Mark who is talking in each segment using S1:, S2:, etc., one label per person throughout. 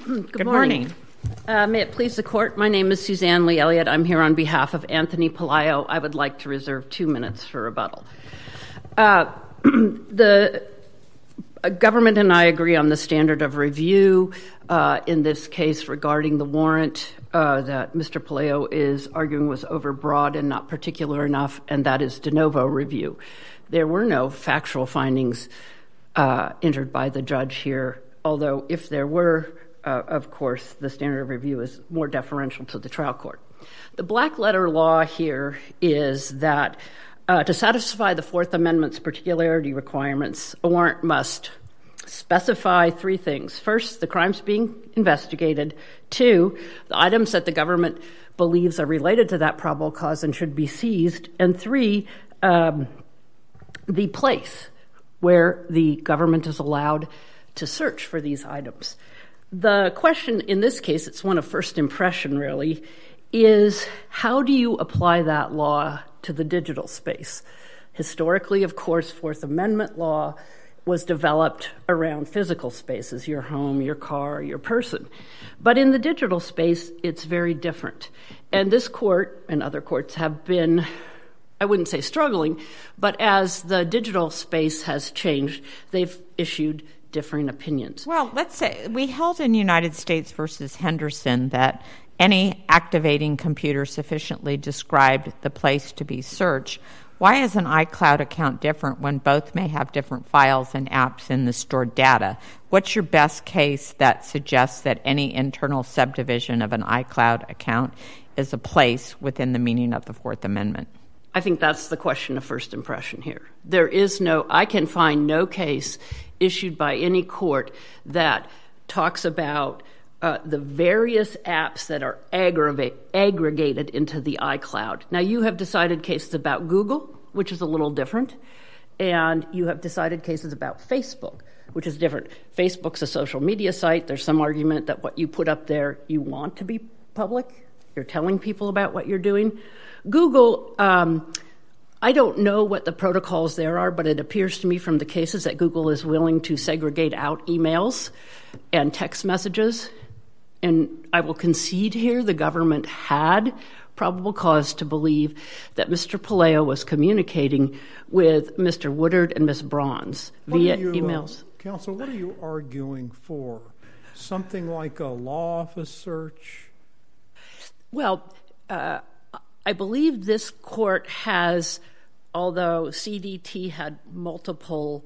S1: Good morning. May it please the Court, my name is Suzanne Lee Elliott. I'm here on behalf of Anthony Pelayo. I would like to reserve 2 minutes for rebuttal. The government and I agree on the standard of review in this case regarding the warrant that Mr. Pelayo is arguing was overbroad and not particular enough, and that is de novo review. There were no factual findings entered by the judge here, although if there were, of course, the standard of review is more deferential to the trial court. The black letter law here is that to satisfy the Fourth Amendment's particularity requirements, a warrant must specify 3 things. First, the crimes being investigated. 2, the items that the government believes are related to that probable cause and should be seized. And 3, the place where the government is allowed to search for these items. The question in this case, it's one of first impression really, is how do you apply that law to the digital space? Historically, of course, Fourth Amendment law was developed around physical spaces, your home, your car, your person. But in the digital space, it's very different. And this court and other courts have been, I wouldn't say struggling, but as the digital space has changed, they've issued differing opinions.
S2: Well, let's say we held in United States versus Henderson that any activating computer sufficiently described the place to be searched. Why is an iCloud account different when both may have different files and apps in the stored data? What's your best case that suggests that any internal subdivision of an iCloud account is a place within the meaning of the Fourth Amendment?
S1: I think that's the question of first impression here. I can find no case issued by any court that talks about the various apps that are aggregated into the iCloud. Now, you have decided cases about Google, which is a little different, and you have decided cases about Facebook, which is different. Facebook's a social media site. There's some argument that what you put up there, you want to be public. You're telling people about what you're doing. Google, I don't know what the protocols there are, but it appears to me from the cases that Google is willing to segregate out emails and text messages. And I will concede here the government had probable cause to believe that Mr. Pelayo was communicating with Mr. Woodard and Ms. Bronze via emails.
S3: Counsel, what are you arguing for? Something like a law office search?
S1: Well, I believe this court has, although CDT had multiple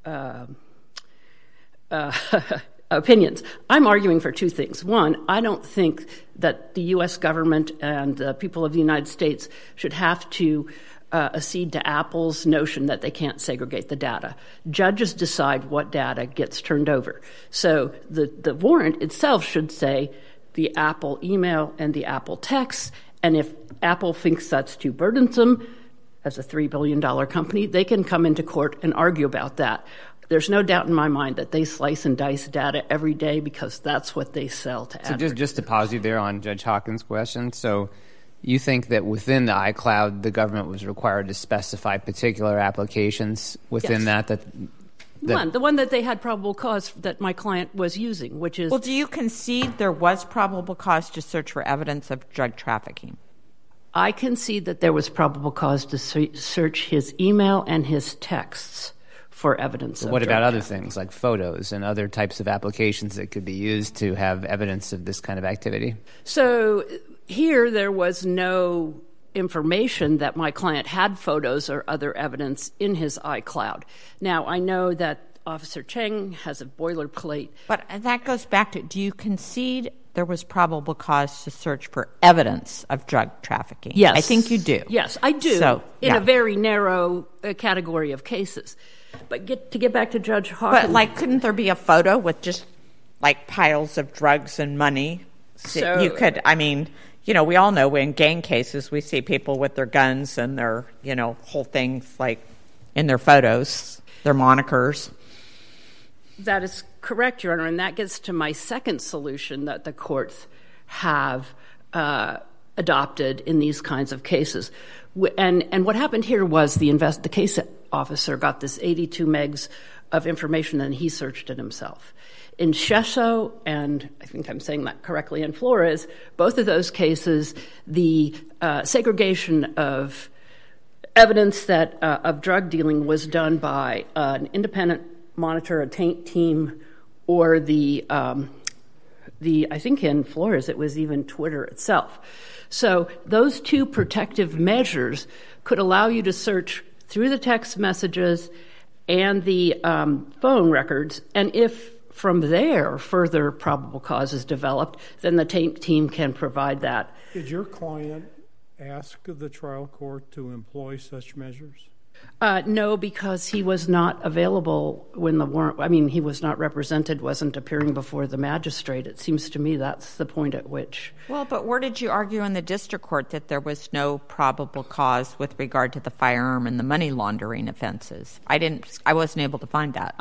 S1: opinions, I'm arguing for 2 things. One, I don't think that the U.S. government and the people of the United States should have to accede to Apple's notion that they can't segregate the data. Judges decide what data gets turned over. So the warrant itself should say the Apple email and the Apple text, and if Apple thinks that's too burdensome, as a $3 billion company, they can come into court and argue about that. There's no doubt in my mind that they slice and dice data every day because that's what they sell to advertisers.
S4: So just to pause you there on Judge Hawkins' question, so you think that within the iCloud, the government was required to specify particular applications within
S1: Yes.
S4: that
S1: The one that they had probable cause that my client was using, which is...
S2: Well, do you concede there was probable cause to search for evidence of drug trafficking?
S1: I concede that there was probable cause to search his email and his texts for evidence of
S4: What about
S1: drug
S4: other
S1: trafficking.
S4: things like photos and other types of applications that could be used to have evidence of this kind of activity?
S1: So here there was no information that my client had photos or other evidence in his iCloud. Now, I know that Officer Cheng has a boilerplate.
S2: But that goes back to, do you concede there was probable cause to search for evidence of drug trafficking?
S1: Yes.
S2: I think you do.
S1: Yes, I do,
S2: So,
S1: in
S2: yeah.
S1: a very narrow category of cases. But to get back to Judge Hawkins...
S2: But, couldn't there be a photo with just, piles of drugs and money?
S1: So,
S2: you could, we all know in gang cases we see people with their guns and their, whole things, in their photos, their monikers.
S1: That is correct, Your Honor, and that gets to my second solution that the courts have adopted in these kinds of cases. And what happened here was the case officer got this 82 megs of information and he searched it himself. In Shesso, and I think I'm saying that correctly, in Flores, both of those cases, the segregation of evidence that of drug dealing was done by an independent monitor, a taint team, or I think in Flores it was even Twitter itself. So those two protective measures could allow you to search through the text messages and the phone records, and if from there further probable cause is developed, then the taint team can provide that.
S3: Did your client ask the trial court to employ such measures?
S1: No, because he was not available when the warrant, he was not represented, wasn't appearing before the magistrate. It seems to me that's the point at which.
S2: Well, but where did you argue in the district court that there was no probable cause with regard to the firearm and the money laundering offenses? I wasn't able to find that.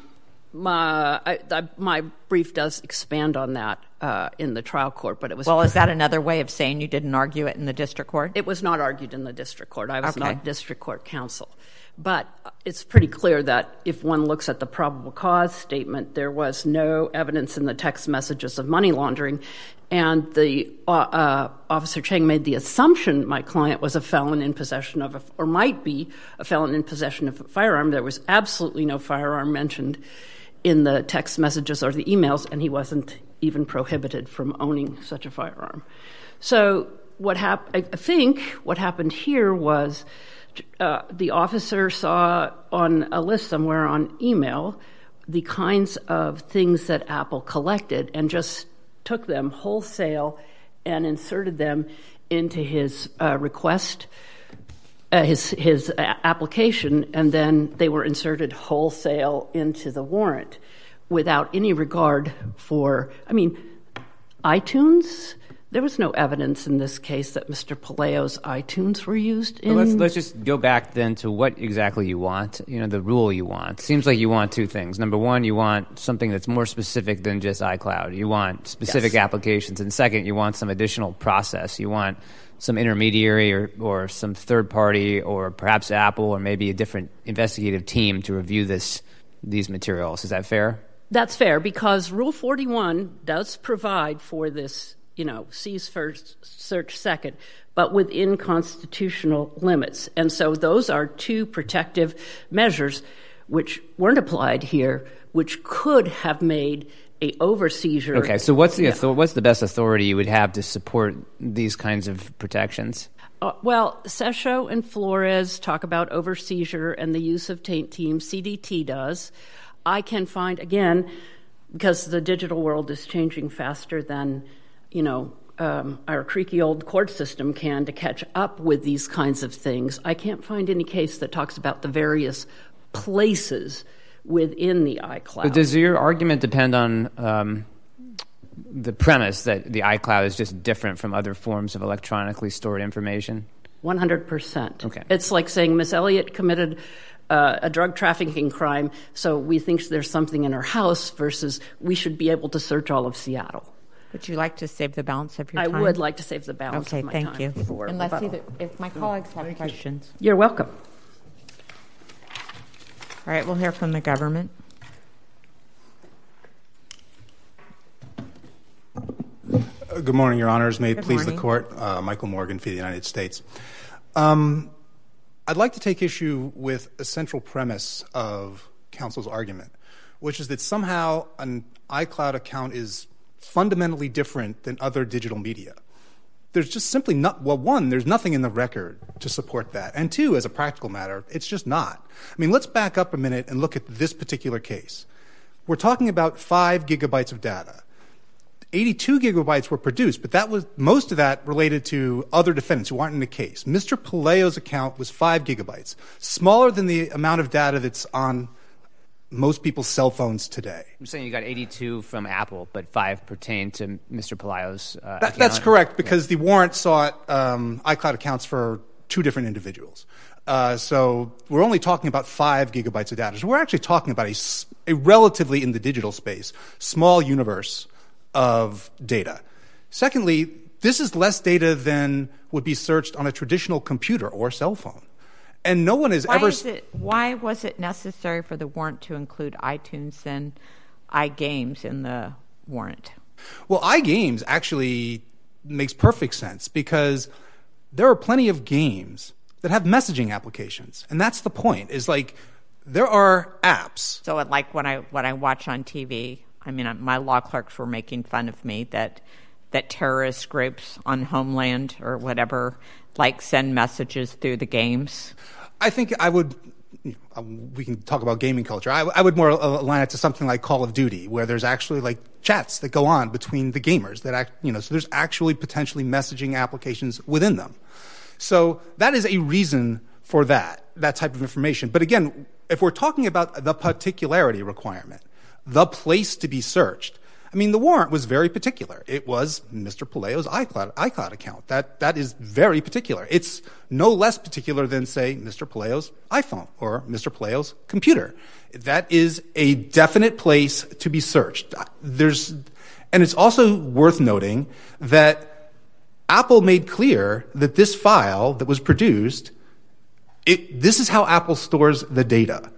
S1: My brief does expand on that in the trial court, but it was...
S2: Well, is that another way of saying you didn't argue it in the district court?
S1: It was not argued in the district court. I was not district court counsel. But it's pretty clear that if one looks at the probable cause statement, there was no evidence in the text messages of money laundering, and the Officer Cheng made the assumption my client was a felon in possession of, or might be a felon in possession of a firearm. There was absolutely no firearm mentioned in the text messages or the emails, and he wasn't even prohibited from owning such a firearm. So I think what happened here was the officer saw on a list somewhere on email the kinds of things that Apple collected and just took them wholesale and inserted them into his request, his application, and then they were inserted wholesale into the warrant without any regard for, iTunes. There was no evidence in this case that Mr. Palaio's iTunes were used in...
S4: Well, let's just go back then to what exactly you want, the rule you want. Seems like you want two things. Number one, you want something that's more specific than just iCloud. You want specific applications. And second, you want some additional process. You want some intermediary or some third party or perhaps Apple or maybe a different investigative team to review these materials. Is that fair?
S1: That's fair, because Rule 41 does provide for this seize first, search second, but within constitutional limits. And so those are two protective measures which weren't applied here, which could have made a over-seizure.
S4: Okay, so what's the best authority you would have to support these kinds of protections?
S1: Well, Sesho and Flores talk about over-seizure and the use of taint team. CDT does. I can find, again, because the digital world is changing faster than our creaky old court system can to catch up with these kinds of things. I can't find any case that talks about the various places within the iCloud.
S4: But does your argument depend on the premise that the iCloud is just different from other forms of electronically stored information?
S1: 100%.
S4: Okay.
S1: It's like saying Miss Elliott committed a drug trafficking crime, so we think there's something in her house versus we should be able to search all of Seattle.
S2: Would you like to save the balance of your time?
S1: I would like to save the balance of my time.
S2: Okay, thank you. Unless if my colleagues have questions.
S1: You're welcome.
S2: All right, we'll hear from the government.
S5: Good morning, Your Honors. May it please the Court. Michael Morgan for the United States. I'd like to take issue with a central premise of counsel's argument, which is that somehow an iCloud account is fundamentally different than other digital media. There's just simply not, well, one, there's nothing in the record to support that. And two, as a practical matter, it's just not. Let's back up a minute and look at this particular case. We're talking about 5 gigabytes of data. 82 gigabytes were produced, but most of that related to other defendants who aren't in the case. Mr. Palaio's account was 5 gigabytes, smaller than the amount of data that's on most people's cell phones today.
S4: I'm saying you got 82 from Apple, but 5 pertain to Mr. Palaio's account.
S5: That's correct, because the warrant sought iCloud accounts for 2 different individuals. So we're only talking about 5 gigabytes of data. So we're actually talking about a relatively, in the digital space, small universe of data. Secondly, this is less data than would be searched on a traditional computer or cell phone. And no one has ever...
S2: Why was it necessary for the warrant to include iTunes then? iGames in the warrant?
S5: Well, iGames actually makes perfect sense because there are plenty of games that have messaging applications. And that's the point, is like there are apps.
S2: So like when I watch on TV, I mean, my law clerks were making fun of me that terrorist groups on Homeland or whatever like send messages through the games.
S5: I think I would, we can talk about gaming culture. I would more align it to something like Call of Duty, where there's actually like chats that go on between the gamers that so there's actually potentially messaging applications within them. So that is a reason for that type of information. But again, if we're talking about the particularity requirement, the place to be searched, I mean, the warrant was very particular. It was Mr. Palaio's iCloud account. That is very particular. It's no less particular than, say, Mr. Palaio's iPhone or Mr. Palaio's computer. That is a definite place to be searched. And it's also worth noting that Apple made clear that this file that was produced, this is how Apple stores the data.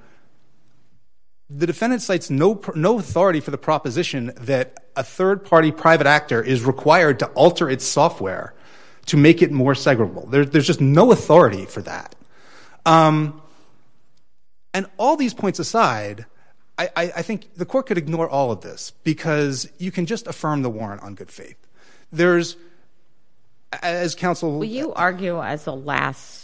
S5: The defendant cites no authority for the proposition that a third-party private actor is required to alter its software to make it more segregable. There's just no authority for that. And all these points aside, I think the court could ignore all of this because you can just affirm the warrant on good faith. There's, as counsel...
S2: Will you argue as a last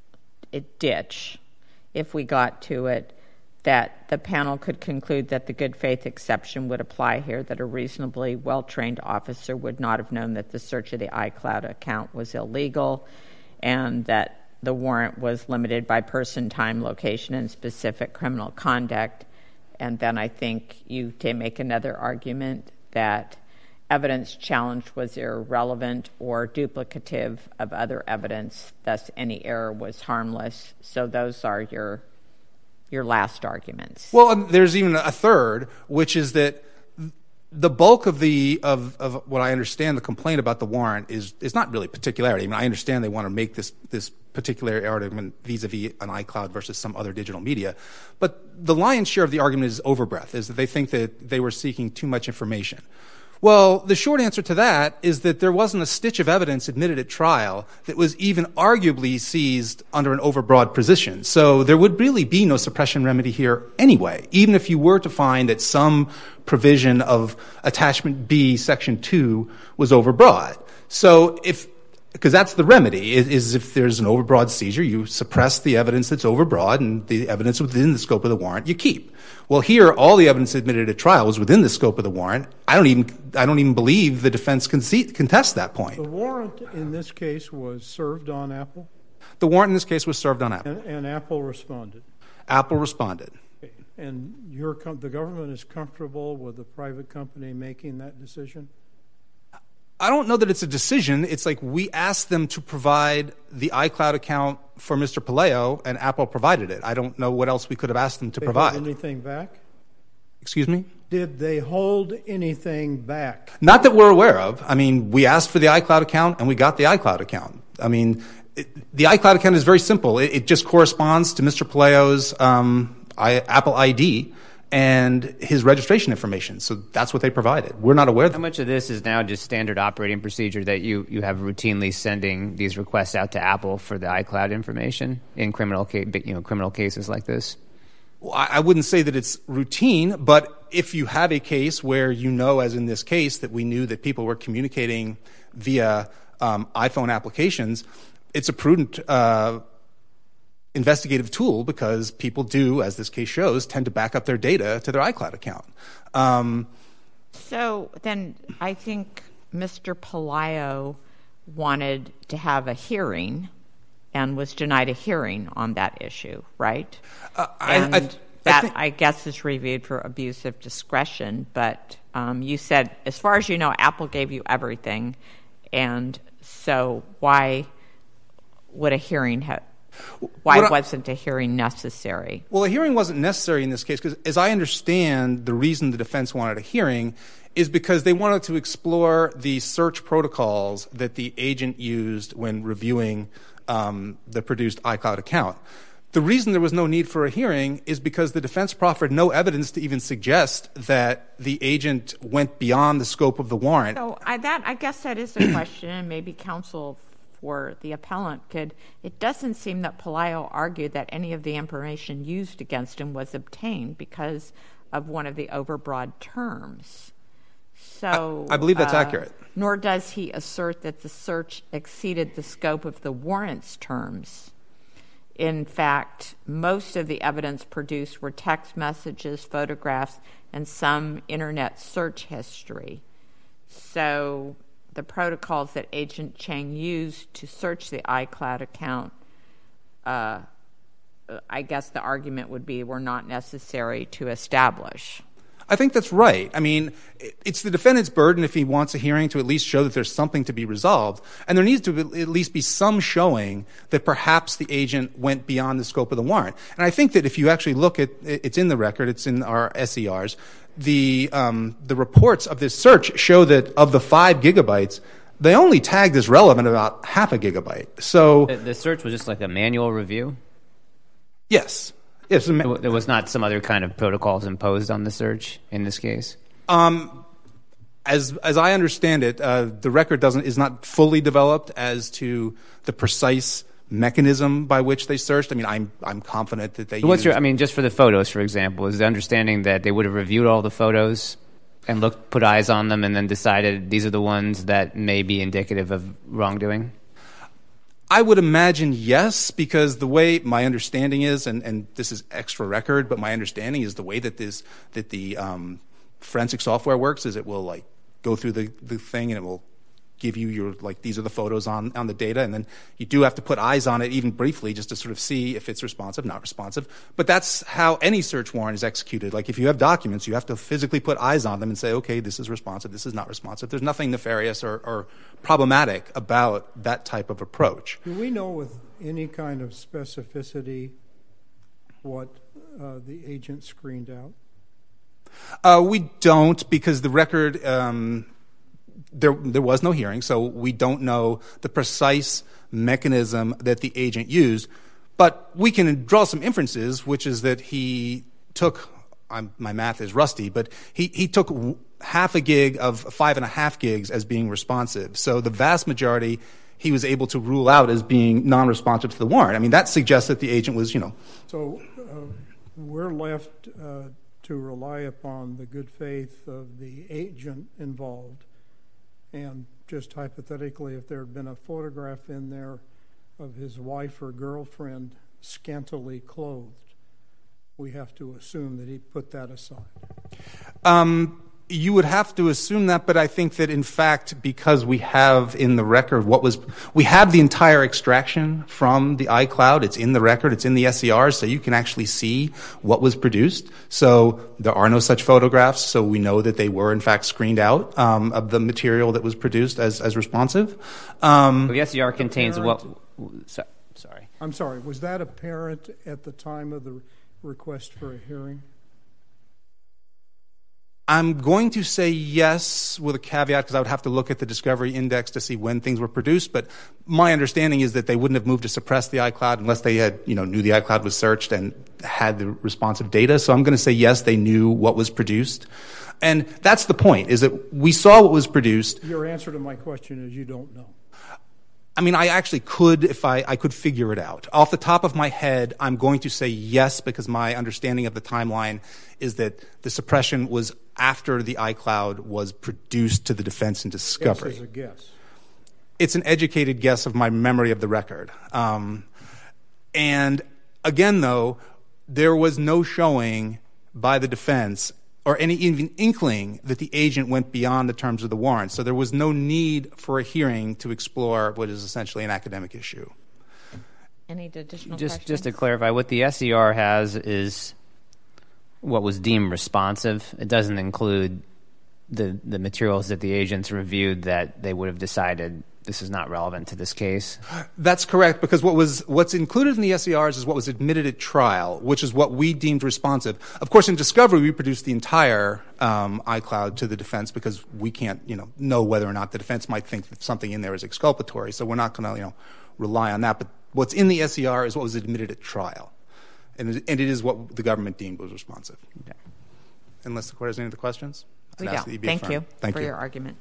S2: ditch, if we got to it, that the panel could conclude that the good faith exception would apply here, that a reasonably well-trained officer would not have known that the search of the iCloud account was illegal, and that the warrant was limited by person, time, location, and specific criminal conduct? And then I think you make another argument that evidence challenged was irrelevant or duplicative of other evidence, thus any error was harmless. So those are your last arguments.
S5: Well, there's even a third, which is that the bulk of what I understand the complaint about the warrant is not really particularity. I mean, I understand they want to make this particular argument vis-a-vis an iCloud versus some other digital media, but the lion's share of the argument is overbreadth, is that they think that they were seeking too much information. Well, the short answer to that is that there wasn't a stitch of evidence admitted at trial that was even arguably seized under an overbroad position. So there would really be no suppression remedy here anyway, even if you were to find that some provision of Attachment B, Section 2 was overbroad. So because that's the remedy, is if there's an overbroad seizure, you suppress the evidence that's overbroad, and the evidence within the scope of the warrant you keep. Well, here, all the evidence admitted at trial was within the scope of the warrant. I don't even believe the defense contests that point.
S3: The warrant in this case was served on Apple?
S5: The warrant in this case was served on Apple.
S3: And Apple responded?
S5: Apple responded.
S3: Okay. And the government is comfortable with the private company making that decision?
S5: I don't know that it's a decision. It's like we asked them to provide the iCloud account for Mr. Palaio, and Apple provided it. I don't know what else we could have asked them to provide.
S3: Did they hold anything back?
S5: Excuse me?
S3: Did they hold anything back?
S5: Not that we're aware of. I mean, we asked for the iCloud account, and we got the iCloud account. I mean, the iCloud account is very simple. It just corresponds to Mr. Palaio's Apple ID and his registration information. So that's what they provided. We're not aware of that.
S4: How much of this is now just standard operating procedure that you have routinely sending these requests out to Apple for the iCloud information in criminal cases like this?
S5: Well, I wouldn't say that it's routine, but if you have a case where as in this case, that we knew that people were communicating via iPhone applications, it's a prudent investigative tool because people do, as this case shows, tend to back up their data to their iCloud account.
S2: So then I think Mr. Palaio wanted to have a hearing and was denied a hearing on that issue, right? I guess is reviewed for abuse of discretion, but you said, as far as you know, Apple gave you everything, and so why would a hearing wasn't a hearing necessary?
S5: Well, a hearing wasn't necessary in this case because, as I understand, the reason the defense wanted a hearing is because they wanted to explore the search protocols that the agent used when reviewing the produced iCloud account. The reason there was no need for a hearing is because the defense proffered no evidence to even suggest that the agent went beyond the scope of the warrant.
S2: So I guess that is a question, and maybe counsel for the appellant could. It doesn't seem that Pelayo argued that any of the information used against him was obtained because of one of the overbroad terms. So
S5: I believe that's accurate.
S2: Nor does he assert that the search exceeded the scope of the warrant's terms. In fact, most of the evidence produced were text messages, photographs, and some internet search history. So the protocols that Agent Chang used to search the iCloud account, I guess the argument would be, were not necessary to establish.
S5: I think that's right. I mean, it's the defendant's burden if he wants a hearing to at least show that there's something to be resolved. And there needs to at least be some showing that perhaps the agent went beyond the scope of the warrant. And I think that if you actually look at, it's in the record, it's in our SERs, the reports of this search show that of the 5 gigabytes, they only tagged as relevant about half a gigabyte. So
S4: the search was just like a manual review?
S5: Yes. Yes,
S4: there was not some other kind of protocols imposed on the search in this case?
S5: As I understand it, the record is not fully developed as to the precise mechanism by which they searched. I mean, I'm confident that they used...
S4: just for the photos, for example, is the understanding that they would have reviewed all the photos and put eyes on them and then decided these are the ones that may be indicative of wrongdoing?
S5: I would imagine yes, because the way my understanding is, and this is extra record, but my understanding is the way that the forensic software works is it will go through the thing and it will give you your these are the photos on the data, and then you do have to put eyes on it even briefly just to sort of see if it's responsive, not responsive. But that's how any search warrant is executed. Like if you have documents, you have to physically put eyes on them and say, okay, this is responsive, this is not responsive. There's nothing nefarious or problematic about that type of approach.
S3: Do we know with any kind of specificity what the agent screened out?
S5: We don't, because the record... There was no hearing, so we don't know the precise mechanism that the agent used. But we can draw some inferences, which is that he took, my math is rusty, but he took half a gig of 5.5 gigs as being responsive. So the vast majority he was able to rule out as being non-responsive to the warrant. I mean, that suggests that the agent was,
S3: So we're left to rely upon the good faith of the agent involved. And just hypothetically, if there had been a photograph in there of his wife or girlfriend scantily clothed, we have to assume that he put that aside.
S5: You would have to assume that, but I think that in fact, because we have in the record we have the entire extraction from the iCloud. It's in the record, it's in the SERs, so you can actually see what was produced. So there are no such photographs, so we know that they were in fact screened out of the material that was produced as responsive.
S4: The SER contains what... Sorry.
S3: I'm sorry, was that apparent at the time of the request for a hearing?
S5: I'm going to say yes with a caveat because I would have to look at the discovery index to see when things were produced. But my understanding is that they wouldn't have moved to suppress the iCloud unless they had, knew the iCloud was searched and had the responsive data. So I'm going to say yes, they knew what was produced. And that's the point, is that we saw what was produced.
S3: Your answer to my question is you don't know.
S5: I mean, I actually could if I could figure it out. Off the top of my head, I'm going to say yes because my understanding of the timeline is that the suppression was after the iCloud was produced to the defense and discovery.
S3: Guess is a guess.
S5: It's an educated guess of my memory of the record. And again, though, there was no showing by the defense or any even inkling that the agent went beyond the terms of the warrant. So there was no need for a hearing to explore what is essentially an academic issue.
S2: Any additional
S4: questions?
S2: Just
S4: to clarify, what the SER has is what was deemed responsive. It doesn't include the materials that the agents reviewed that they would have decided this is not relevant to this case.
S5: That's correct, because what's included in the SERs is what was admitted at trial, which is what we deemed responsive. Of course, in discovery, we produced the entire iCloud to the defense because we can't, know whether or not the defense might think that something in there is exculpatory. So we're not going to, rely on that. But what's in the SER is what was admitted at trial. And it is what the government deemed was responsive.
S4: Okay.
S5: Unless the court has any other questions?
S2: We don't. Thank you for your argument.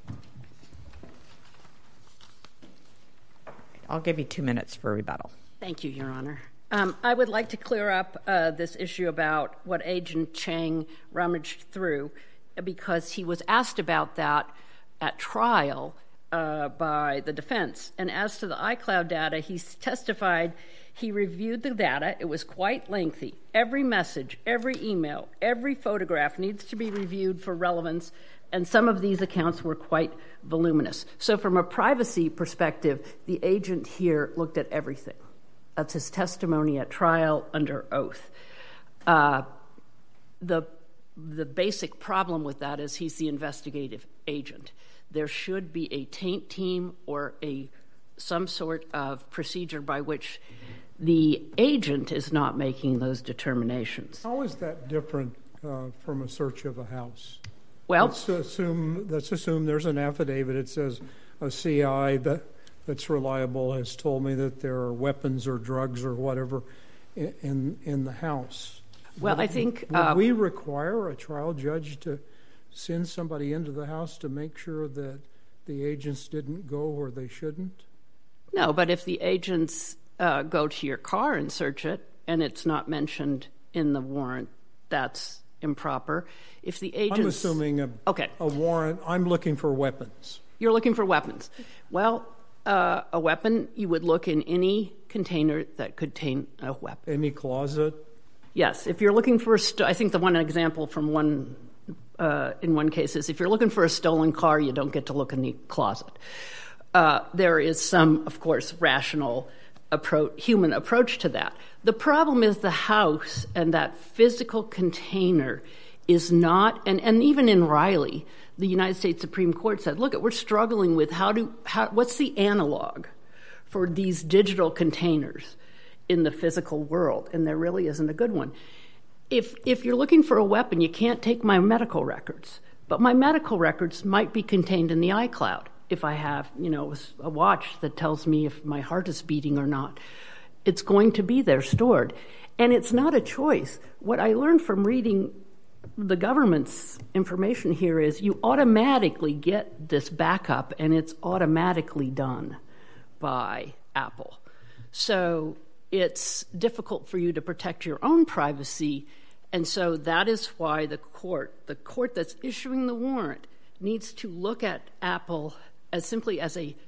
S2: I'll give you 2 minutes for rebuttal.
S1: Thank you, Your Honor. I would like to clear up this issue about what Agent Chang rummaged through, because he was asked about that at trial by the defense. And as to the iCloud data, he testified he reviewed the data. It was quite lengthy. Every message, every email, every photograph needs to be reviewed for relevance, and some of these accounts were quite voluminous. So from a privacy perspective, the agent here looked at everything. That's his testimony at trial under oath. The basic problem with that is he's the investigative agent. There should be a taint team or some sort of procedure by which the agent is not making those determinations.
S3: How is that different from a search of a house?
S1: Well,
S3: let's assume there's an affidavit. It says a CI that's reliable has told me that there are weapons or drugs or whatever in the house.
S1: Well, I think
S3: would we require a trial judge to send somebody into the house to make sure that the agents didn't go where they shouldn't?
S1: No, but if the agents go to your car and search it and it's not mentioned in the warrant, that's improper. If the agents...
S3: I'm assuming a warrant. I'm looking for weapons.
S1: You're looking for weapons. Well, a weapon, you would look in any container that could contain a weapon.
S3: Any closet?
S1: Yes. If you're looking for I think the one example from in one case is if you're looking for a stolen car, you don't get to look in the closet. There is some, of course, rational human approach to that. The problem is the house and that physical container is not, and even in Riley, the United States Supreme Court said, look, we're struggling with what's the analog for these digital containers in the physical world, and there really isn't a good one. If you're looking for a weapon, you can't take my medical records, but my medical records might be contained in the iCloud. If I have, a watch that tells me if my heart is beating or not, it's going to be there stored. And it's not a choice. What I learned from reading the government's information here is you automatically get this backup, and it's automatically done by Apple. So it's difficult for you to protect your own privacy, and so that is why the court that's issuing the warrant needs to look at Apple as simply as a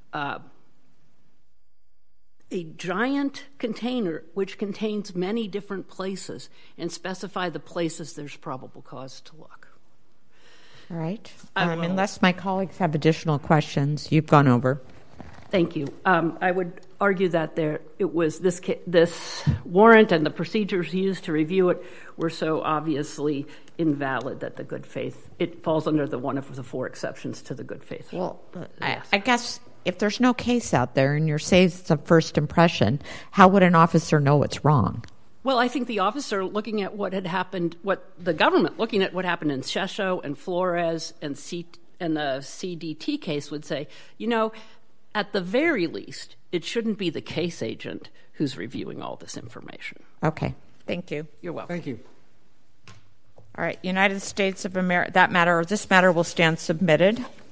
S1: giant container which contains many different places and specify the places there's probable cause to look.
S2: All right. Unless my colleagues have additional questions, you've gone over.
S1: Thank you. I would argue that it was this warrant and the procedures used to review it were so obviously invalid that the good faith, it falls under one of the 4 exceptions to the good faith.
S2: Well,
S1: yes.
S2: I guess if there's no case out there and you're saying it's a first impression, how would an officer know it's wrong?
S1: Well, I think the officer looking at what had happened, the government looking at what happened in Shesho and Flores and the CDT case would say, at the very least, it shouldn't be the case agent who's reviewing all this information.
S2: Okay. Thank you.
S1: You're welcome.
S3: Thank you.
S2: All right. United States of America, this matter will stand submitted.